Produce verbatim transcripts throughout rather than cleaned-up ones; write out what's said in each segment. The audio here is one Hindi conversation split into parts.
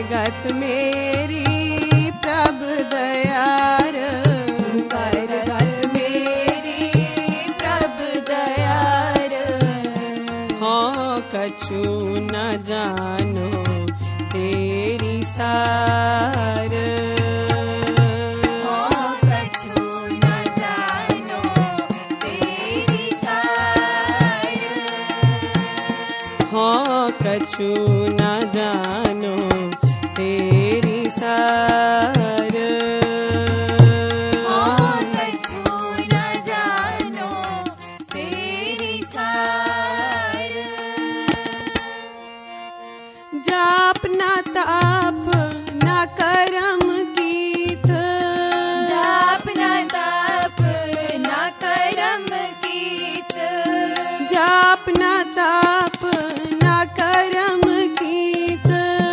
करगत मेरी प्रभु दयार करगत मेरी प्रभु दयार हाँ कछु न जानो तेरी सार हाँ कछु न जानो तेरी सार हाँ कछु न जानो तेरी सार हाँ कछु न जानो तेरी सार जाप न ताप न करम कीत जाप न ताप न करम कीत जाप न ताप न करम कीत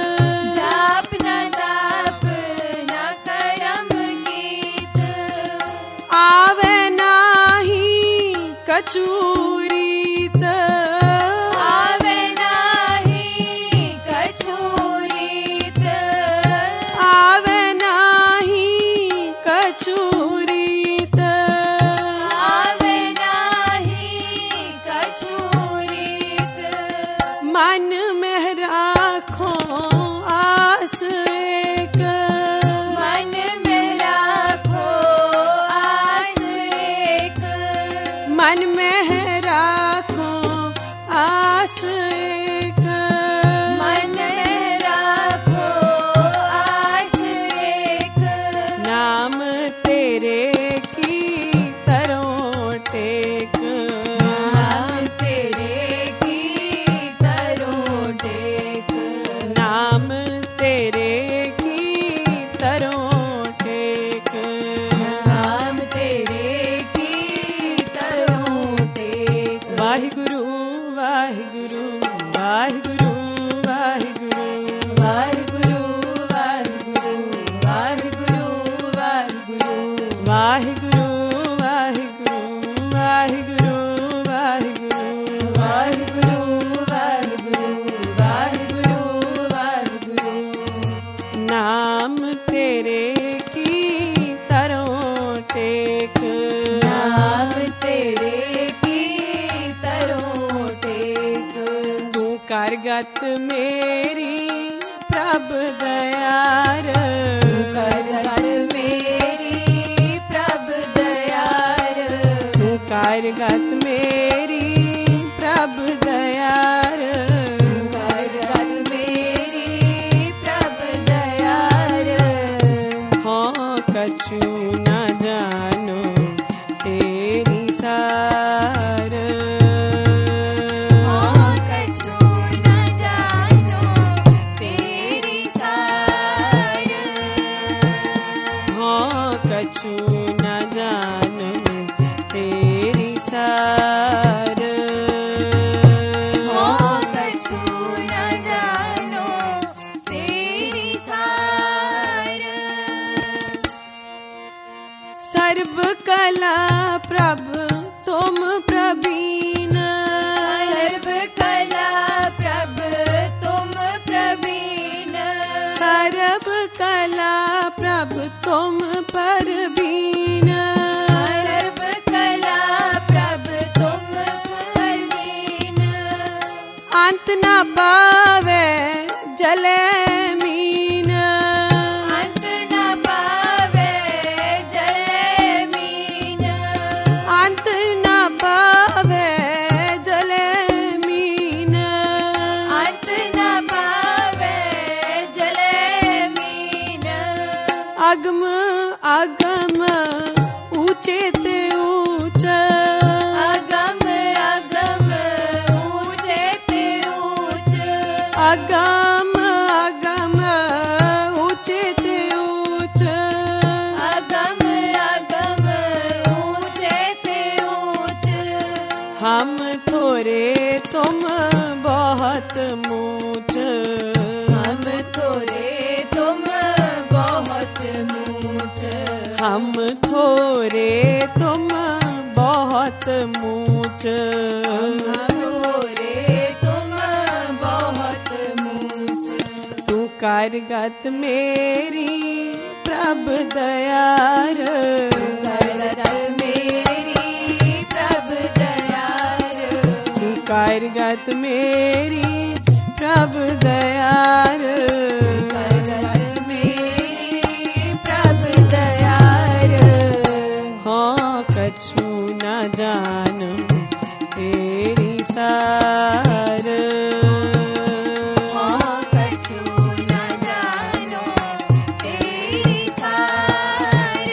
जाप न ताप न करम कीत आवे नाही कचूरीत आवे नाही कछूरीत आवे नाही कचूरीत आवे नाही कछूरीत मन में राखो आस एक मन में राखो आस एक मन में राखो आस एक मन में राखो आस एक नाम तेरे की तरों टेक नाम तेरे की तरों टेक नाम तेरे की तरों टेक नाम तेरे की तरों टेक वाहिगुरु वाहिगुरु वाहिगुरु वाहिगुरु वाहिगुरु वाहिगुरु वाहिगुरु वाहिगुरु वाहिगुरु वाहिगुरु वाहिगुरु वाहिगुरु वाहिगुरु वाहिगुरु वाहिगुरु वाहिगुरु नाम तेरे की तरों टेक नाम तेरे की तरों टेक तू करगत मेरी प्रभु दयार करगत मेरी प्रभु दयार तू करगत मेरी प्रभु दयार करगत मेरी प्रभु दयार हाँ कछु न जानो तेरी सार हाँ कछु न जानो तेरी सार हाँ कछु न जानो तेरी सार हाँ कछु न जानो तेरी सार सर्व कला प्रभु तुम प्रवीण सर्व कला प्रभु तुम प्रवीण सर्व कला प्रभु तुम परवीन सर्व कला प्रभु तुम परवीन अंत न पावे जले मीन अंत न पावे जले मीन अंत न पावे जले मीन अंत न पावे जले मीन अगम अगम ऊंचे ते ऊंच अगम अगम ऊंचे ते ऊंच अगम अगम ऊंचे ते ऊंच अगम अगम ऊंचे ते ऊंच हम थोरे तुम बहुत मूच हम थोरे तुम बहुत मूठ हम थोरे तुम बहुत मूच हम थोरे तुम बहुत मूठ तू कारगत मेरी प्रभु दयार, कारगत मेरी प्रभु दयार, कारगत मेरी प्रभु दयार, कारगत मेरी प्रभु दयार। हाँ कछु न जानो तेरी सार, हाँ कछु न जानो तेरी सार,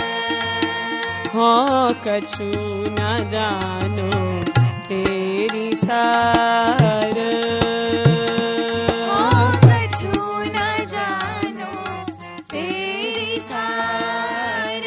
हाँ कछु न जानो तेरी सार, हाँ कछु न जानो तेरी सार।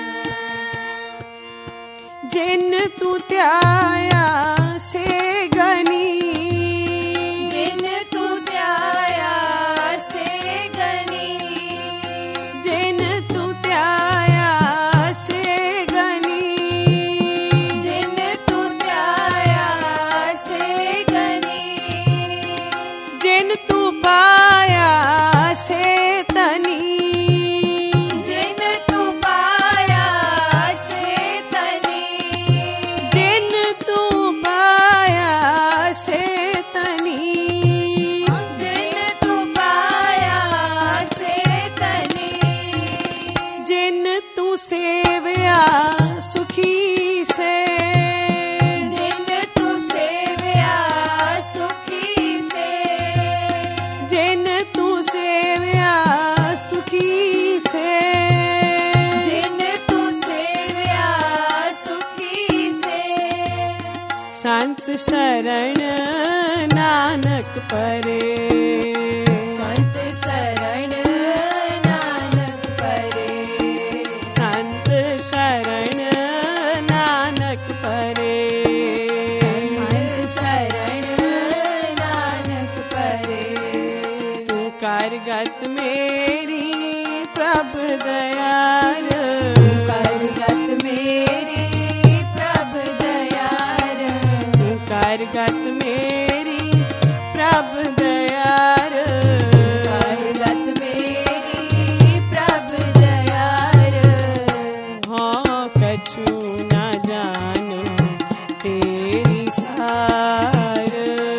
जिन तू त्याया से गनी, जिन तू त्याया से गनी, जिन तू त्याया से गनी, जिन तू त्याया से गनी, जिन तू पाया से तनी, जिन तू पाया से तनी, जिन तू पाया से तनी, जिन तू पाया से तनी, जिन तू सेवया सुखी से, जिन तू सेवया सुखी से, जिन तू सेवया सुखी से, जिन तू सेवया सुखी से, संत शरण नानक परे, संत शरण नानक परे, संत शरण नानक परे, संत शरण नानक परे। तू कारगत मेरी प्रभु दयार, कारगत मेरी प्रभु दयार, तू कारगत मेरी प्रभु दयार, कारगत मेरी प्रभु दयार। हाँ कछु न जानो तेरी सार,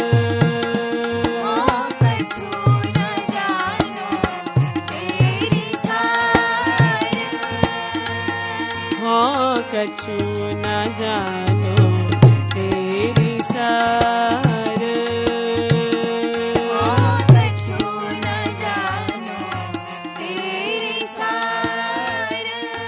हाँ कछु न जानो तेरी सार, हाँ कछु न जानो तेरी सार, हाँ कछु न जानो तेरी सार।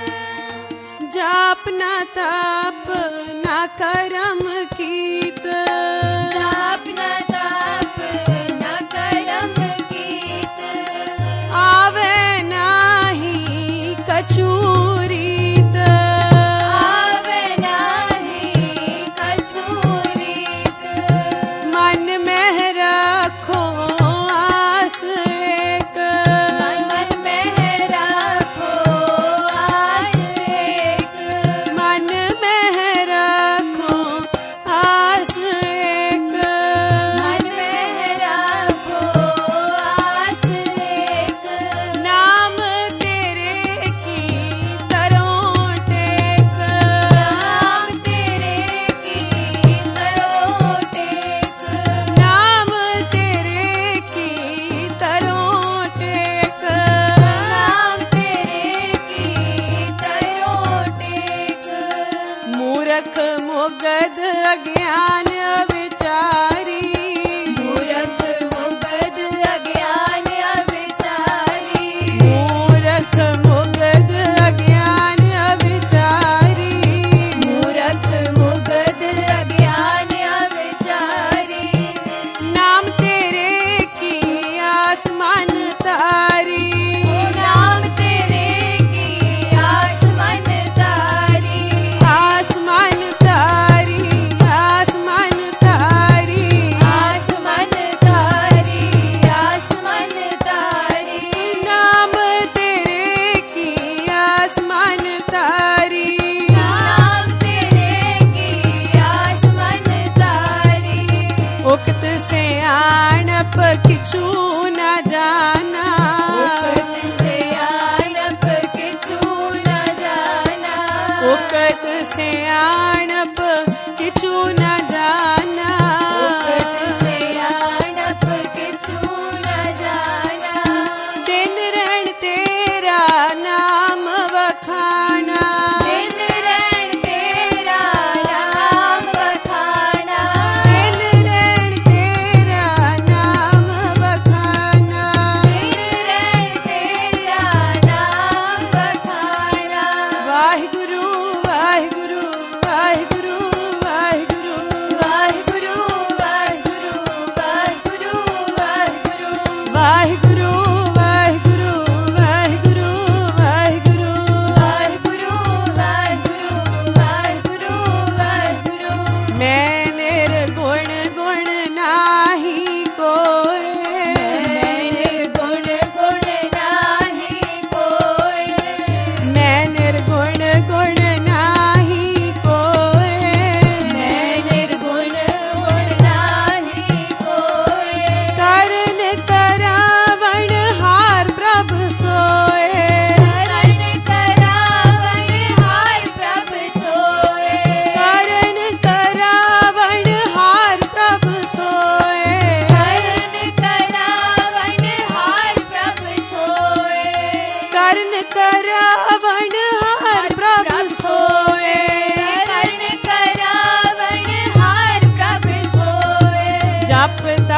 जाप न ताप न करम कीत, जाप न ताप न करम कीत, आवे नाही कछु रीत, आवे नाही कछु रीत, मन में रखो आस एक, मन में रखो आस एक, मन में रखो आस एक, मन में रखो आस एक, नाम तेरे की तरों टेक, नाम तेरे की तरो टेक, नाम तेरे की तरों टेक, नाम तेरे की तरो टेक। मूर्ख मुगध अज्ञान विचारी, मूर्ख मुगध अज्ञान अविचारी, मूर्ख मुगध अज्ञान विचारी, मूर्ख मुगध अज्ञान अविचारी, नाम तेरे की आसमान तारी, नाम तेरे की आसमान तारी, आसमान तारी, आसमान तारी, आसमान तारी, आसमान तारी, नाम तेरे की आसमान तारी, नाम तेरे की आसमान तारी। उक्त से आणप किछु न जाना,